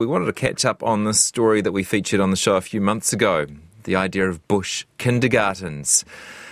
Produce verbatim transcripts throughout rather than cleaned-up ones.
We wanted to catch up on this story that we featured on the show a few months ago, the idea of bush kindergartens.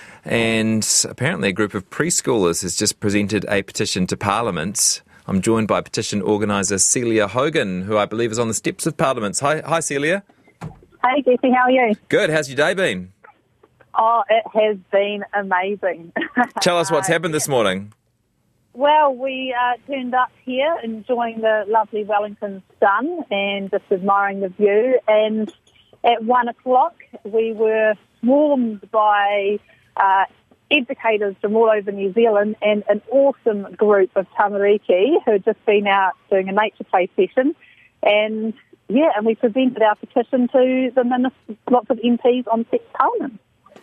And apparently a group of preschoolers has just presented a petition to Parliament. I'm joined by petition organiser Celia Hogan, who I believe is on the steps of Parliament. Hi, hi Celia. Hey, Jesse, how are you? Good. How's your day been? Oh, it has been amazing. Tell us what's happened this morning. Well, we uh, turned up here enjoying the lovely Wellington sun and just admiring the view. And at one o'clock, we were swarmed by uh, educators from all over New Zealand and an awesome group of tamariki who had just been out doing a nature play session. And, yeah, and we presented our petition to the ministers, lots of M Ps on Steps Parliament.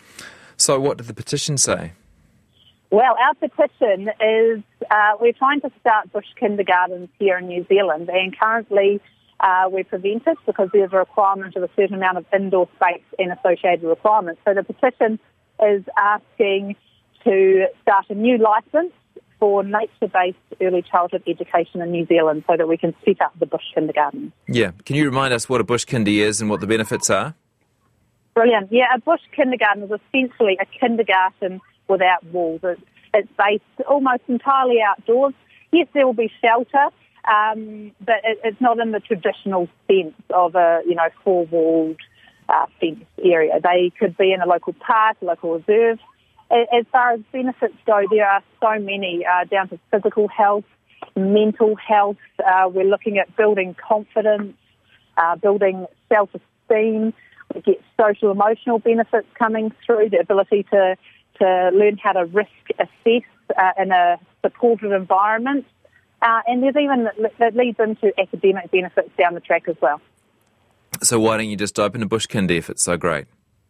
So what did the petition say? Well, our petition is uh, we're trying to start bush kindergartens here in New Zealand, and currently uh, we're prevented because there's a requirement of a certain amount of indoor space and associated requirements. So the petition is asking to start a new licence for nature-based early childhood education in New Zealand so that we can set up the bush kindergartens. Yeah. Can you remind us what a bush kindy is and what the benefits are? Brilliant. Yeah, a bush kindergarten is essentially a kindergarten without walls. It's, it's based almost entirely outdoors. Yes, there will be shelter, um, but it, it's not in the traditional sense of a, you know, four-walled uh, fenced area. They could be in a local park, a local reserve. As far as benefits go, there are so many, uh, down to physical health, mental health. Uh, we're looking at building confidence, uh, building self-esteem. We get social emotional benefits coming through, the ability to to learn how to risk assess uh, in a supportive environment. Uh, and there's even, that leads into academic benefits down the track as well. So why don't you just open a bush kindy if it's so great?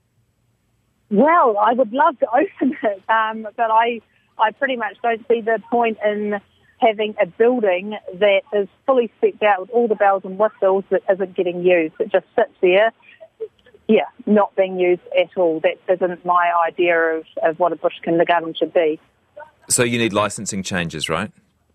Well, I would love to open it, um, but I, I pretty much don't see the point in having a building that is fully specced out with all the bells and whistles that isn't getting used. It just sits there. Yeah, not being used at all. That isn't my idea of, of what a bush kindergarten should be. So you need licensing changes, right?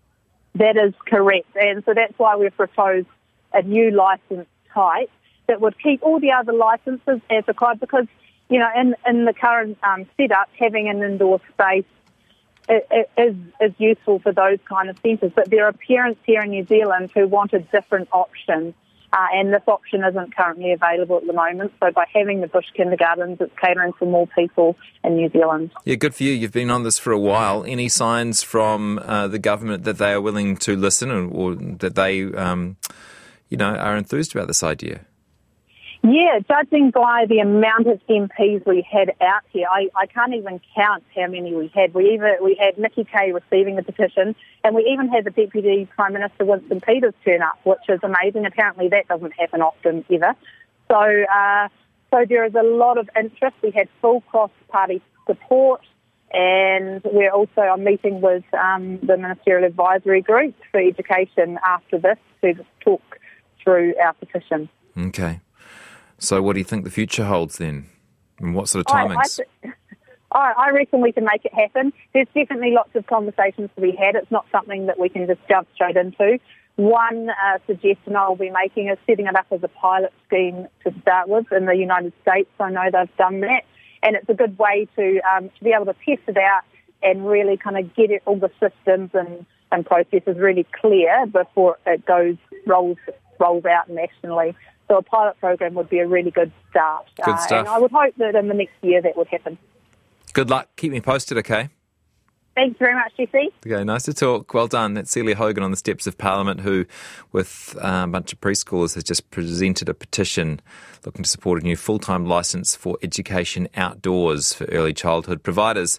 That is correct. And so that's why we've proposed a new licence type that would keep all the other licences as required because, you know, in, in the current um, setup, having an indoor space it, it is, is useful for those kind of centres. But there are parents here in New Zealand who want a different option. Uh, and this option isn't currently available at the moment. So by having the bush kindergartens, it's catering for more people in New Zealand. Yeah, good for you. You've been on this for a while. Any signs from uh, the government that they are willing to listen or, or that they, um, you know, are enthused about this idea? Yeah, judging by the amount of M Ps we had out here, I, I can't even count how many we had. We even we had Nikki Kay receiving the petition, and we even had the Deputy Prime Minister Winston Peters turn up, which is amazing. Apparently that doesn't happen often either. So, uh, so there is a lot of interest. We had full cross-party support, and we're also I'm meeting with um, the Ministerial Advisory Group for Education after this to talk through our petition. Okay. So what do you think the future holds then? And what sort of timings? I, I, I reckon we can make it happen. There's definitely lots of conversations to be had. It's not something that we can just jump straight into. One uh, suggestion I will be making is setting it up as a pilot scheme to start with in the United States. I know they've done that. And it's a good way to, um, to be able to test it out and really kind of get it, all the systems and, and processes really clear before it goes rolls rolls out nationally. So a pilot program would be a really good start. Good stuff. Uh, and I would hope that in the next year that would happen. Good luck. Keep me posted, okay? Thanks very much, Jesse. Okay, nice to talk. Well done. That's Celia Hogan on the steps of Parliament, who, with uh, a bunch of preschoolers, has just presented a petition looking to support a new full-time licence for education outdoors for early childhood providers.